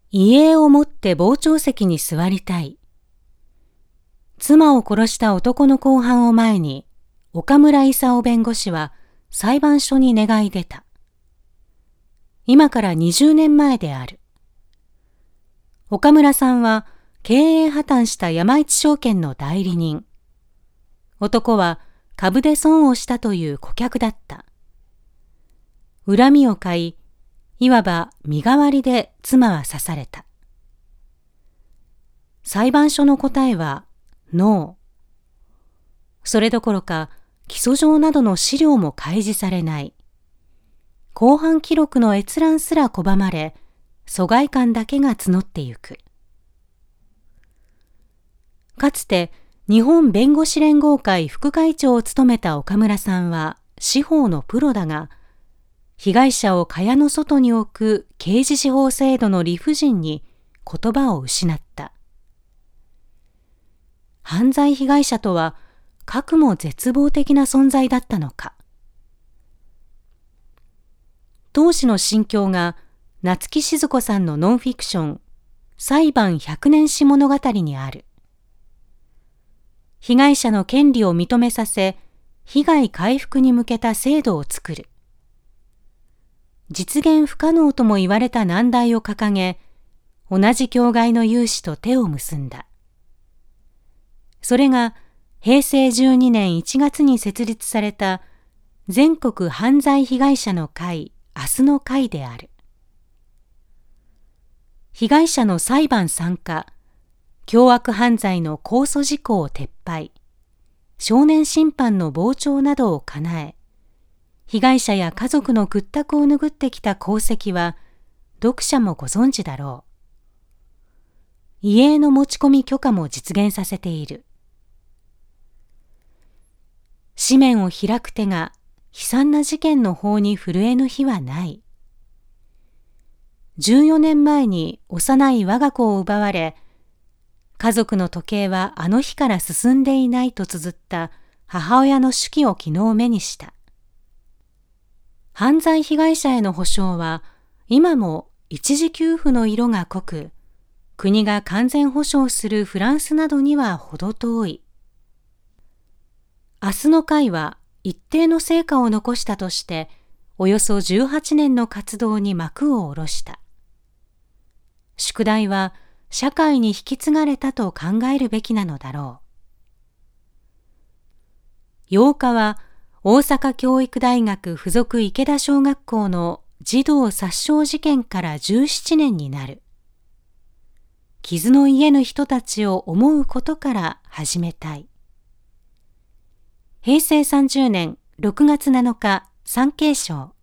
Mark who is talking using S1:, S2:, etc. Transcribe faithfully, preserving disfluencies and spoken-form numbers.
S1: 遺影を持って傍聴席に座りたい。妻を殺した男の公判を前に、岡村勲弁護士は裁判所に願い出た。今からにじゅうねんまえである。岡村さんは経営破綻した山一証券の代理人。男は株で損をしたという顧客だった。恨みを買い、いわば身代わりで妻は刺された。裁判所の答えはノー。それどころか起訴状などの資料も開示されない。公判記録の閲覧すら拒まれ、疎外感だけが募ってゆく。かつて日本弁護士連合会副会長を務めた岡村さんは司法のプロだが、被害者を蚊帳の外に置く刑事司法制度の理不尽に言葉を失った。犯罪被害者とはかくも絶望的な存在だったのか。当時の心境が夏木静子さんのノンフィクション「裁判百年史物語」にある。被害者の権利を認めさせ、被害回復に向けた制度を作る。実現不可能とも言われた難題を掲げ、同じ境外の有志と手を結んだ。それがへいせいじゅうにねんいちがつに設立された全国犯罪被害者の会、明日の会である。被害者の裁判参加、凶悪犯罪の控訴事項を撤廃、少年審判の傍聴などを叶え、被害者や家族の屈託を拭ってきた功績は読者もご存知だろう。遺影の持ち込み許可も実現させている。紙面を開く手が悲惨な事件の法に震えぬ日はない。じゅうよねんまえに幼い我が子を奪われ、家族の時計はあの日から進んでいないと綴った母親の手記を昨日目にした。犯罪被害者への補償は今も一時給付の色が濃く、国が完全保障するフランスなどには程遠い。明日の会は一定の成果を残したとして、およそじゅうはちねんの活動に幕を下ろした。宿題は社会に引き継がれたと考えるべきなのだろう。ようかは大阪教育大学附属池田小学校の児童殺傷事件からじゅうななねんになる。傷の癒えぬ人たちを思うことから始めたい。へいせいさんじゅうねんろくがつなのか、産経省。